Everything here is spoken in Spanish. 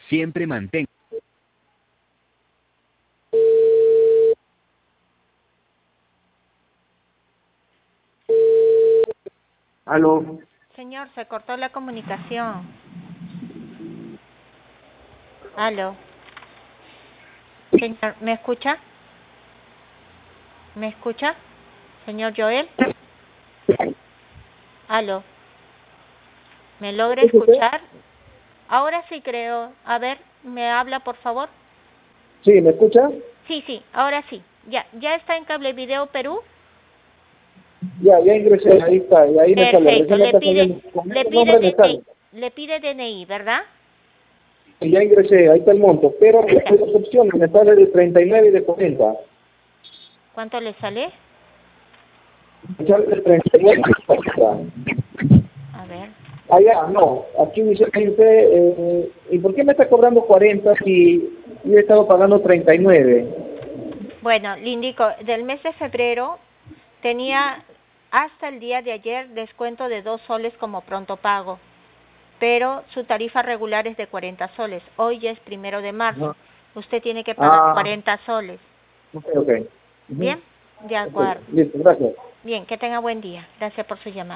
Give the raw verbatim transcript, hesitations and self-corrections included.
Siempre mantenga. Aló. Señor, se cortó la comunicación. Aló. Señor, ¿me escucha? ¿Me escucha? Señor Joel. Aló. ¿Me logra escuchar? Ahora sí creo. A ver, ¿me habla por favor? Sí, ¿me escucha? Sí, sí, ahora sí. Ya, ya está en Cable Video Perú. Ya, ya ingresé, ahí está, y ahí me sale, Perfecto. recién me Le está pide, saliendo, con le ese pide nombre me D N I, sale. le pide D N I, ¿verdad? Y ya ingresé, ahí está el monto, pero hay Ya. dos opciones, me sale de treinta y nueve y de cuarenta. ¿Cuánto le sale? Me sale de treinta y nueve y de cuarenta. A ver. Allá, no, aquí dice, dice eh, ¿y por qué me está cobrando cuarenta si yo he estado pagando treinta y nueve? Bueno, le indico, del mes de febrero tenía hasta el día de ayer descuento de dos soles como pronto pago, pero su tarifa regular es de cuarenta soles. Hoy ya es primero de marzo. Ajá. Usted tiene que pagar Ah, cuarenta soles. ok, ok. Ujú. ¿Bien? De Ok, acuerdo. listo, gracias. Bien, que tenga buen día. Gracias por su llamada.